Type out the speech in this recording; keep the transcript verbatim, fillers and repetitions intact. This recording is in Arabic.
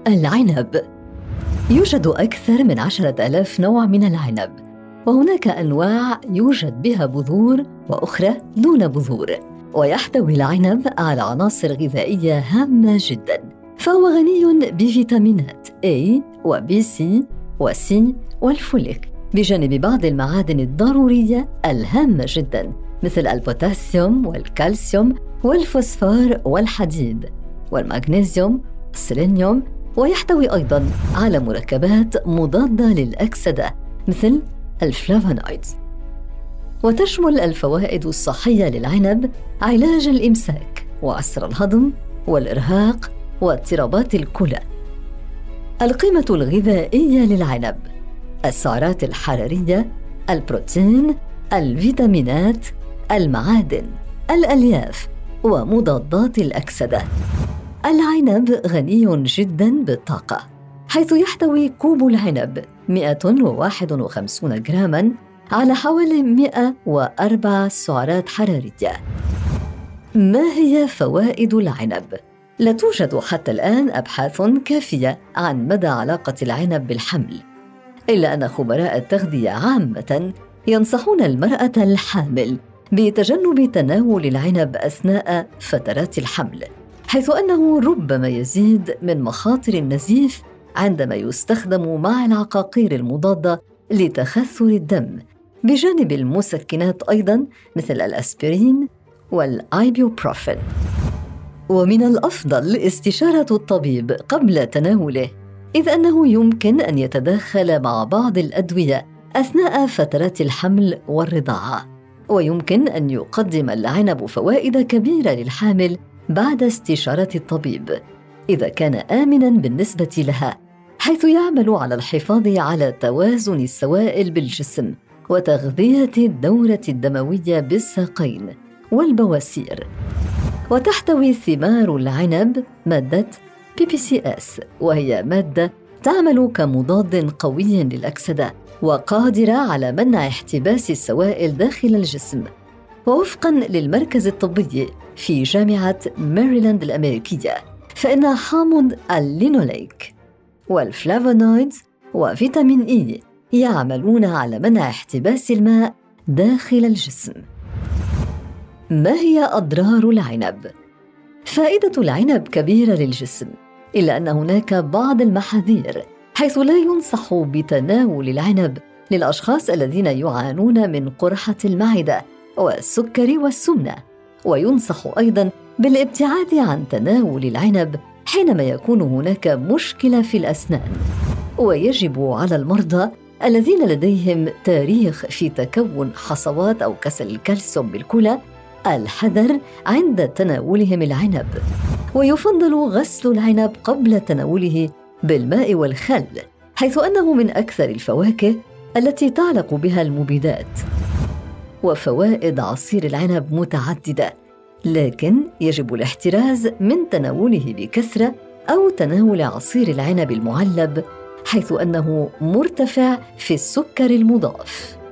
العنب. يوجد أكثر من عشرة آلاف نوع من العنب، وهناك أنواع يوجد بها بذور وأخرى دون بذور. ويحتوي العنب على عناصر غذائية هامة جداً، فهو غني بفيتامينات A و B C و C والفوليك، بجانب بعض المعادن الضرورية الهامة جداً مثل البوتاسيوم والكالسيوم والفوسفور والحديد والمغنيسيوم والسيلينيوم. ويحتوي أيضاً على مركبات مضادة للأكسدة مثل الفلافونويدز. وتشمل الفوائد الصحية للعنب علاج الإمساك وعسر الهضم والإرهاق واضطرابات الكلى. القيمة الغذائية للعنب: السعرات الحرارية، البروتين، الفيتامينات، المعادن، الألياف ومضادات الأكسدة. العنب غني جداً بالطاقة، حيث يحتوي كوب العنب مئة وواحد وخمسين جراماً على حوالي مئة وأربعة سعرات حرارية. ما هي فوائد العنب؟ لا توجد حتى الآن أبحاث كافية عن مدى علاقة العنب بالحمل، إلا أن خبراء التغذية عامة ينصحون المرأة الحامل بتجنب تناول العنب أثناء فترات الحمل، حيث أنه ربما يزيد من مخاطر النزيف عندما يستخدم مع العقاقير المضادة لتخثر الدم، بجانب المسكنات أيضاً مثل الأسبرين والآيبوبروفين. ومن الأفضل استشارة الطبيب قبل تناوله، إذ أنه يمكن أن يتداخل مع بعض الأدوية أثناء فترات الحمل والرضاعة. ويمكن أن يقدم العنب فوائد كبيرة للحامل بعد استشارة الطبيب إذا كان آمناً بالنسبة لها، حيث يعمل على الحفاظ على توازن السوائل بالجسم وتغذية الدورة الدموية بالساقين والبواسير. وتحتوي ثمار العنب مادة بي بي سي إس، وهي مادة تعمل كمضاد قوي للأكسدة وقادرة على منع احتباس السوائل داخل الجسم. ووفقاً للمركز الطبي في جامعة ماريلاند الأمريكية، فإن حامض اللينوليك والفلافونويدز وفيتامين إي يعملون على منع احتباس الماء داخل الجسم. ما هي أضرار العنب؟ فائدة العنب كبيرة للجسم، إلا أن هناك بعض المحاذير، حيث لا ينصح بتناول العنب للأشخاص الذين يعانون من قرحة المعدة والسكر والسمنة. وينصح أيضاً بالابتعاد عن تناول العنب حينما يكون هناك مشكلة في الأسنان. ويجب على المرضى الذين لديهم تاريخ في تكون حصوات أو كسل الكالسيوم بالكلى الحذر عند تناولهم العنب. ويفضل غسل العنب قبل تناوله بالماء والخل، حيث أنه من أكثر الفواكه التي تعلق بها المبيدات. وفوائد عصير العنب متعددة، لكن يجب الاحتراز من تناوله بكثرة أو تناول عصير العنب المعلب، حيث أنه مرتفع في السكر المضاف.